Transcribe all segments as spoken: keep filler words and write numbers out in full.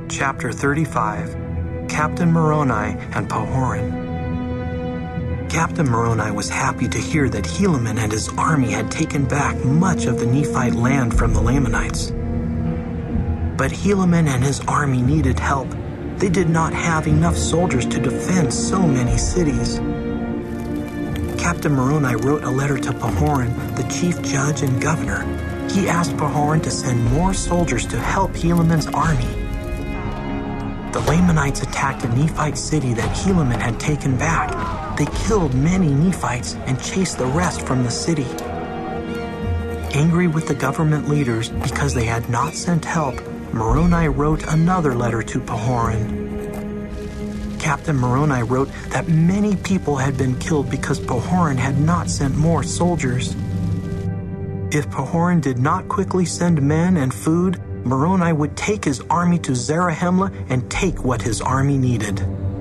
Chapter thirty-five, Captain Moroni and Pahoran. Captain Moroni was happy to hear that Helaman and his army had taken back much of the Nephite land from the Lamanites. But Helaman and his army needed help. They did not have enough soldiers to defend so many cities. Captain Moroni wrote a letter to Pahoran, the chief judge and governor. He asked Pahoran to send more soldiers to help Helaman's army. The Lamanites attacked a Nephite city that Helaman had taken back. They killed many Nephites and chased the rest from the city. Angry with the government leaders because they had not sent help, Moroni wrote another letter to Pahoran. Captain Moroni wrote that many people had been killed because Pahoran had not sent more soldiers. If Pahoran did not quickly send men and food, Moroni would take his army to Zarahemla and take what his army needed.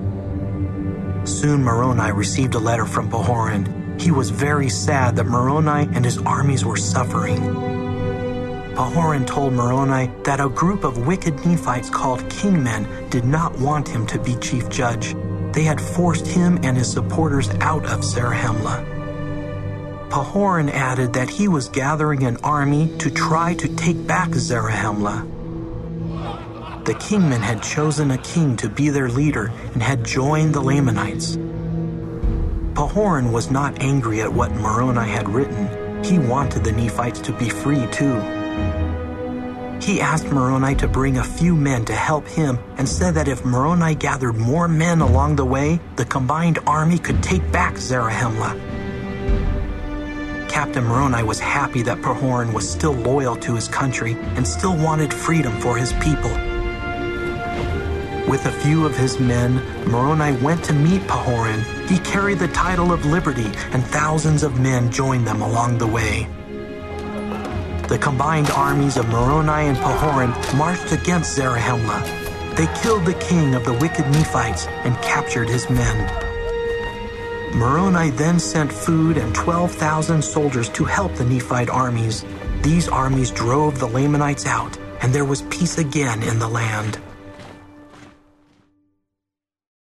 Soon Moroni received a letter from Pahoran. He was very sad that Moroni and his armies were suffering. Pahoran told Moroni that a group of wicked Nephites called kingmen did not want him to be chief judge. They had forced him and his supporters out of Zarahemla. Pahoran added that he was gathering an army to try to take back Zarahemla. The kingmen had chosen a king to be their leader and had joined the Lamanites. Pahoran was not angry at what Moroni had written. He wanted the Nephites to be free too. He asked Moroni to bring a few men to help him and said that if Moroni gathered more men along the way, the combined army could take back Zarahemla. Captain Moroni was happy that Pahoran was still loyal to his country and still wanted freedom for his people. With a few of his men, Moroni went to meet Pahoran. He carried the title of Liberty, and thousands of men joined them along the way. The combined armies of Moroni and Pahoran marched against Zarahemla. They killed the king of the wicked Nephites and captured his men. Moroni then sent food and twelve thousand soldiers to help the Nephite armies. These armies drove the Lamanites out, and there was peace again in the land.